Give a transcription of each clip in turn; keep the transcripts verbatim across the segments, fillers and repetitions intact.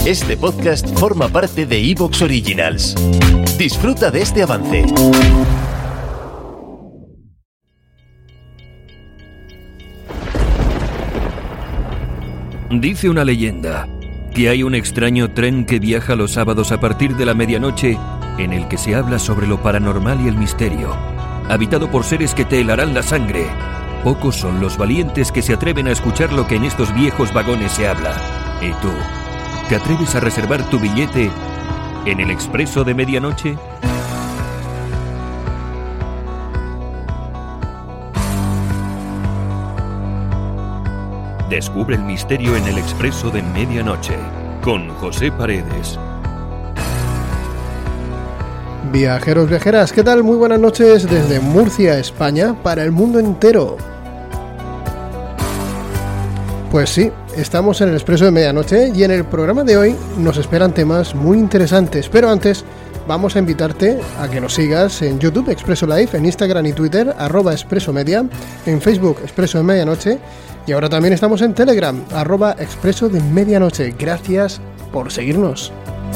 Este podcast forma parte de iVoox Originals. Disfruta de este avance. Dice una leyenda que hay un extraño tren que viaja los sábados a partir de la medianoche en el que se habla sobre lo paranormal y el misterio, habitado por seres que te helarán la sangre. Pocos son los valientes que se atreven a escuchar lo que en estos viejos vagones se habla. ¿Y tú? ¿Te atreves a reservar tu billete en el expreso de medianoche? Descubre el misterio en el expreso de medianoche con José Paredes. Viajeros, viajeras, ¿qué tal? Muy buenas noches desde Murcia, España, para el mundo entero. Pues sí, estamos en el expreso de medianoche y en el programa de hoy nos esperan temas muy interesantes, pero antes vamos a invitarte a que nos sigas en YouTube, Expreso Live, en Instagram y Twitter, arroba Expreso Media, en Facebook, Expreso de Medianoche, y ahora también estamos en Telegram, arroba Expreso de Medianoche. Gracias por seguirnos.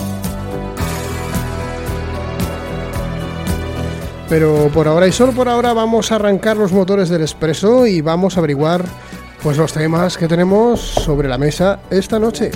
Pero por ahora y solo por ahora vamos a arrancar los motores del Expreso y vamos a averiguar pues los temas que tenemos sobre la mesa esta noche.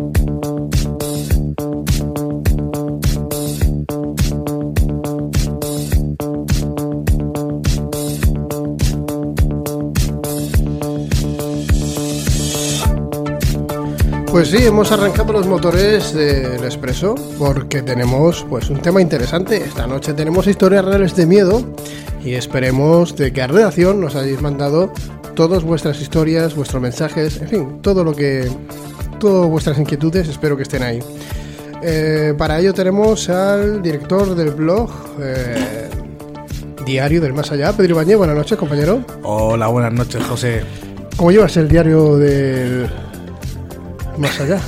Pues sí, hemos arrancado los motores del Expreso porque tenemos pues un tema interesante. Esta noche tenemos historias reales de miedo y esperemos de que a redacción nos hayáis mandado todas vuestras historias, vuestros mensajes, en fin, todo lo que, todas vuestras inquietudes, espero que estén ahí. Eh, para ello tenemos al director del blog eh, Diario del Más Allá, Pedro Ibañez. Buenas noches, compañero. Hola, buenas noches, José. ¿Cómo llevas el Diario del Más Allá?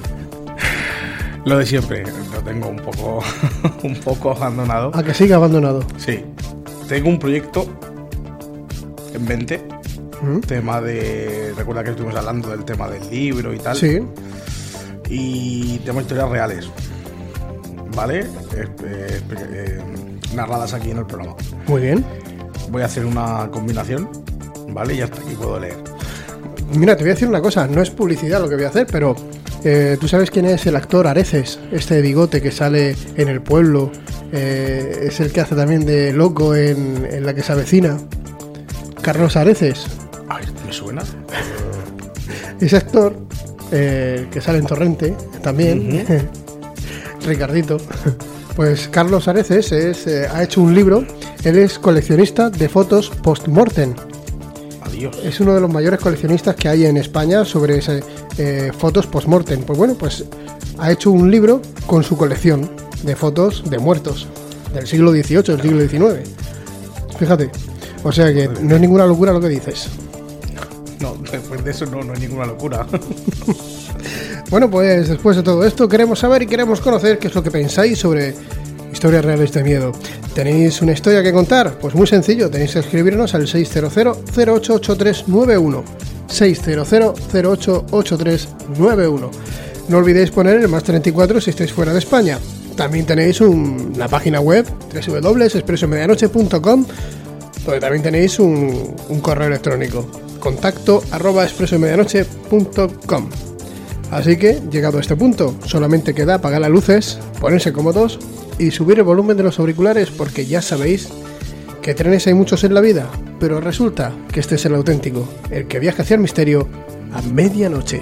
Lo de siempre, lo tengo un poco un poco abandonado. ¿A que sigue abandonado? Sí, tengo un proyecto en mente, ¿Mm? tema de... Recuerda que estuvimos hablando del tema del libro y tal. Sí. Y tengo historias reales, ¿vale? Eh, eh, eh, narradas aquí en el programa. Muy bien. Voy a hacer una combinación, ¿vale? Y hasta aquí puedo leer. Mira, te voy a decir una cosa, no es publicidad lo que voy a hacer, pero eh, ¿tú sabes quién es el actor Areces? Este de bigote que sale en El Pueblo, eh, es el que hace también de loco en, en La que se avecina. Carlos Areces. Ay, ¿me suena? Ese actor, eh, que sale en Torrente, también, uh-huh. Ricardito. Pues Carlos Areces es, eh, ha hecho un libro, él es coleccionista de fotos post-mortem. Es uno de los mayores coleccionistas que hay en España sobre ese, eh, fotos post-mortem. Pues bueno, pues ha hecho un libro con su colección de fotos de muertos del siglo dieciocho, del siglo diecinueve. Fíjate, o sea que no es ninguna locura lo que dices. No, después de eso no, no es ninguna locura. Bueno, pues después de todo esto queremos saber y queremos conocer qué es lo que pensáis sobre historias reales de miedo. ¿Tenéis una historia que contar? Pues muy sencillo, tenéis que escribirnos al seis cero cero, cero ocho ocho tres nueve uno. seis cero cero, cero ocho ocho tres nueve uno. No olvidéis poner el más treinta y cuatro si estáis fuera de España. También tenéis un, una página web, doble u doble u doble u punto expreso medianoche punto com, donde también tenéis un, un correo electrónico, contacto arroba expresomedianoche punto com. Así que, llegado a este punto, solamente queda apagar las luces, ponerse cómodos y subir el volumen de los auriculares, porque ya sabéis que trenes hay muchos en la vida, pero resulta que este es el auténtico, el que viaja hacia el misterio a medianoche.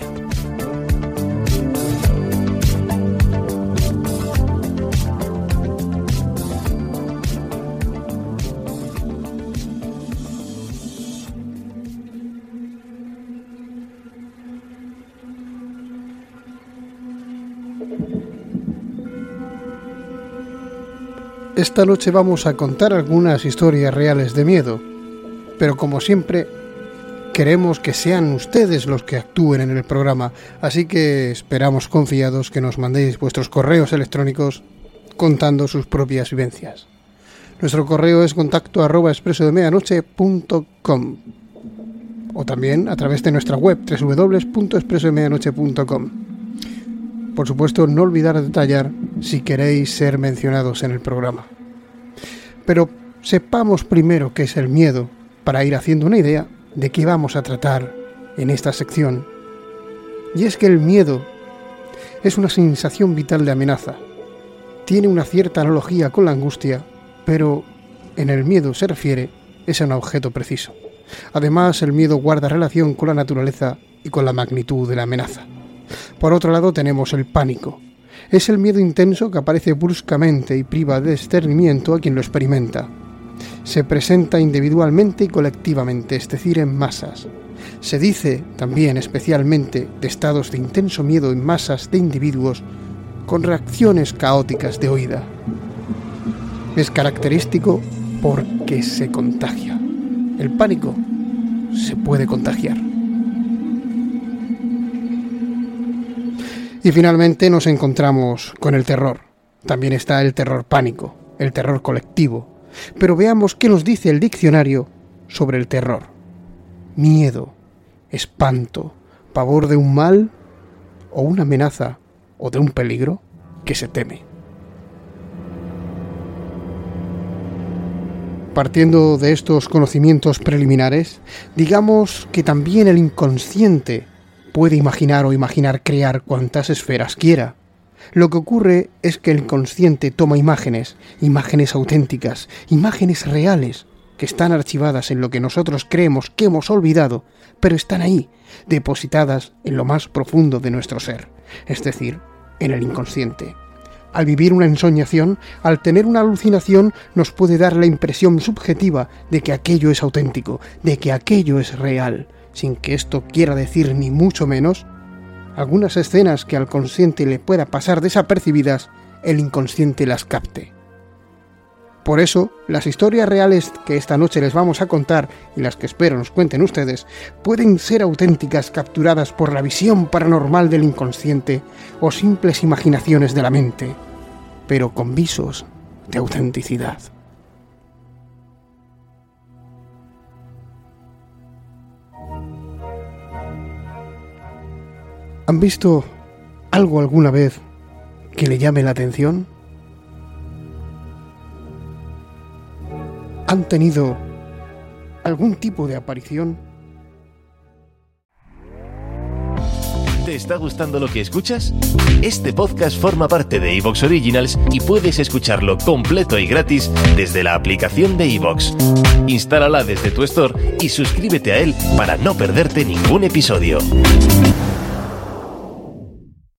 Esta noche vamos a contar algunas historias reales de miedo, pero como siempre queremos que sean ustedes los que actúen en el programa, así que esperamos confiados que nos mandéis vuestros correos electrónicos contando sus propias vivencias. Nuestro correo es contacto arroba expreso de medianoche punto com o también a través de nuestra web doble u doble u doble u punto expreso de medianoche punto com. por supuesto, no olvidar detallar si queréis ser mencionados en el programa. Pero sepamos primero qué es el miedo, para ir haciendo una idea de qué vamos a tratar en esta sección. Y es que el miedo es una sensación vital de amenaza. Tiene una cierta analogía con la angustia, pero en el miedo se refiere es a un objeto preciso. Además, el miedo guarda relación con la naturaleza y con la magnitud de la amenaza. Por otro lado, tenemos el pánico. Es el miedo intenso que aparece bruscamente y priva de discernimiento a quien lo experimenta. Se presenta individualmente y colectivamente, es decir, en masas. Se dice también especialmente de estados de intenso miedo en masas de individuos con reacciones caóticas de huida. Es característico porque se contagia. El pánico se puede contagiar. Y finalmente nos encontramos con el terror. También está el terror pánico, el terror colectivo. Pero veamos qué nos dice el diccionario sobre el terror. Miedo, espanto, pavor de un mal o una amenaza o de un peligro que se teme. Partiendo de estos conocimientos preliminares, digamos que también el inconsciente puede imaginar o imaginar crear cuantas esferas quiera. Lo que ocurre es que el inconsciente toma imágenes, imágenes auténticas, imágenes reales, que están archivadas en lo que nosotros creemos que hemos olvidado, pero están ahí, depositadas en lo más profundo de nuestro ser, es decir, en el inconsciente. Al vivir una ensoñación, al tener una alucinación, nos puede dar la impresión subjetiva de que aquello es auténtico, de que aquello es real, sin que esto quiera decir ni mucho menos algunas escenas que al consciente le pueda pasar desapercibidas, el inconsciente las capte. Por eso, las historias reales que esta noche les vamos a contar, y las que espero nos cuenten ustedes, pueden ser auténticas, capturadas por la visión paranormal del inconsciente o simples imaginaciones de la mente, pero con visos de autenticidad. ¿Han visto algo alguna vez que le llame la atención? ¿Han tenido algún tipo de aparición? ¿Te está gustando lo que escuchas? Este podcast forma parte de iVoox Originals y puedes escucharlo completo y gratis desde la aplicación de iVoox. Instálala desde tu store y suscríbete a él para no perderte ningún episodio.